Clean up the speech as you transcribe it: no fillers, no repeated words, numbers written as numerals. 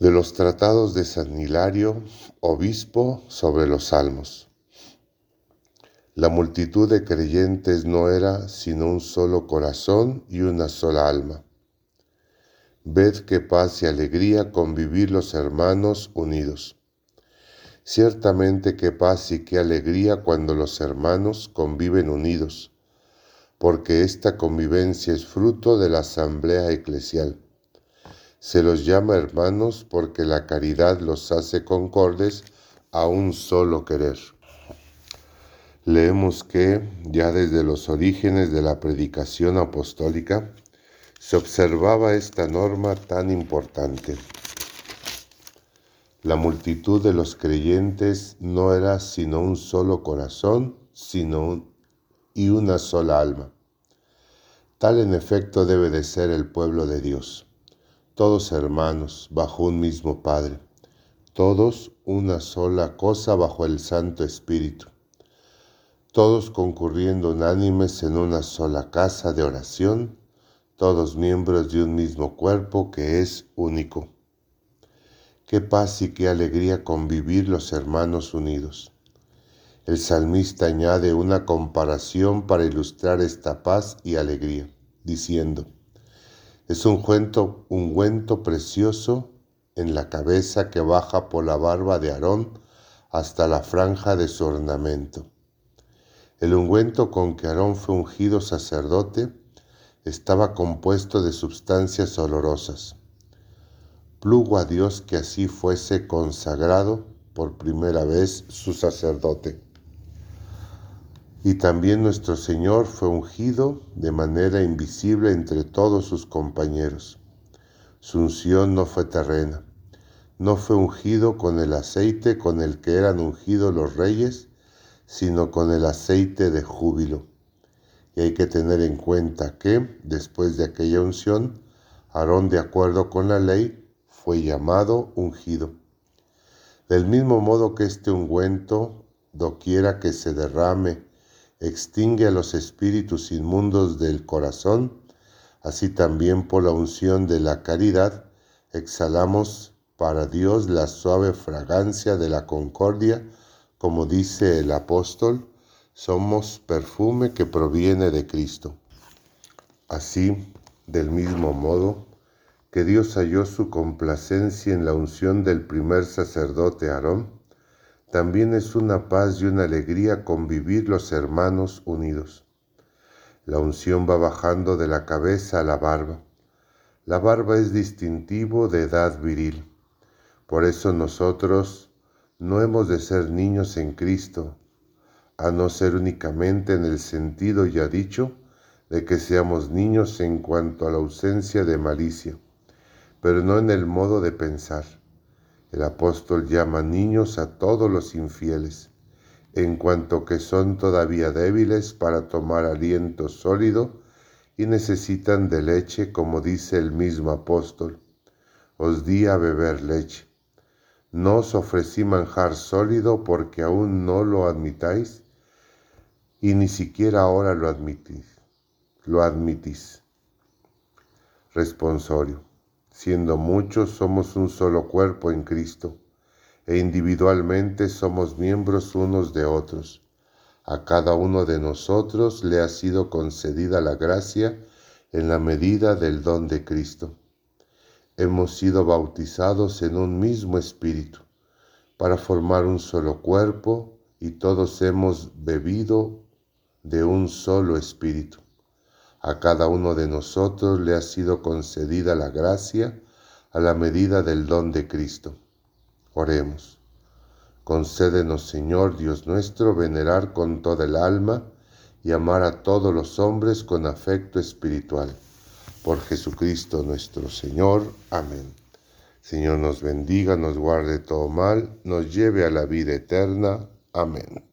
De los tratados de San Hilario, obispo, sobre los salmos. La multitud de creyentes no era sino un solo corazón y una sola alma. Ved qué paz y alegría convivir los hermanos unidos. Ciertamente qué paz y qué alegría cuando los hermanos conviven unidos, porque esta convivencia es fruto de la asamblea eclesial. Se los llama hermanos porque la caridad los hace concordes a un solo querer. Leemos que, ya desde los orígenes de la predicación apostólica, se observaba esta norma tan importante. La multitud de los creyentes no era sino un solo corazón, y una sola alma. Tal en efecto debe de ser el pueblo de Dios. Todos hermanos, bajo un mismo Padre, todos una sola cosa bajo el Santo Espíritu, todos concurriendo unánimes en una sola casa de oración, todos miembros de un mismo cuerpo que es único. Qué paz y qué alegría convivir los hermanos unidos. El salmista añade una comparación para ilustrar esta paz y alegría, diciendo: es un ungüento precioso en la cabeza que baja por la barba de Aarón hasta la franja de su ornamento. El ungüento con que Aarón fue ungido sacerdote estaba compuesto de sustancias olorosas. Plugo a Dios que así fuese consagrado por primera vez su sacerdote. Y también nuestro Señor fue ungido de manera invisible entre todos sus compañeros. Su unción no fue terrena, no fue ungido con el aceite con el que eran ungidos los reyes, sino con el aceite de júbilo. Y hay que tener en cuenta que, después de aquella unción, Aarón, de acuerdo con la ley, fue llamado ungido. Del mismo modo que este ungüento, doquiera que se derrame, extingue a los espíritus inmundos del corazón, así también por la unción de la caridad exhalamos para Dios la suave fragancia de la concordia, como dice el apóstol, somos perfume que proviene de Cristo. Así, del mismo modo que Dios halló su complacencia en la unción del primer sacerdote Aarón, también es una paz y una alegría convivir los hermanos unidos. La unción va bajando de la cabeza a la barba. La barba es distintivo de edad viril. Por eso nosotros no hemos de ser niños en Cristo, a no ser únicamente en el sentido ya dicho de que seamos niños en cuanto a la ausencia de malicia, pero no en el modo de pensar. El apóstol llama niños a todos los infieles, en cuanto que son todavía débiles para tomar aliento sólido y necesitan de leche, como dice el mismo apóstol. Os di a beber leche. No os ofrecí manjar sólido porque aún no lo admitáis y ni siquiera ahora lo admitís. Responsorio. Siendo muchos, somos un solo cuerpo en Cristo, e individualmente somos miembros unos de otros. A cada uno de nosotros le ha sido concedida la gracia en la medida del don de Cristo. Hemos sido bautizados en un mismo espíritu, para formar un solo cuerpo, y todos hemos bebido de un solo espíritu. A cada uno de nosotros le ha sido concedida la gracia a la medida del don de Cristo. Oremos. Concédenos, Señor Dios nuestro, venerar con toda el alma y amar a todos los hombres con afecto espiritual. Por Jesucristo nuestro Señor. Amén. Señor nos bendiga, nos guarde todo mal, nos lleve a la vida eterna. Amén.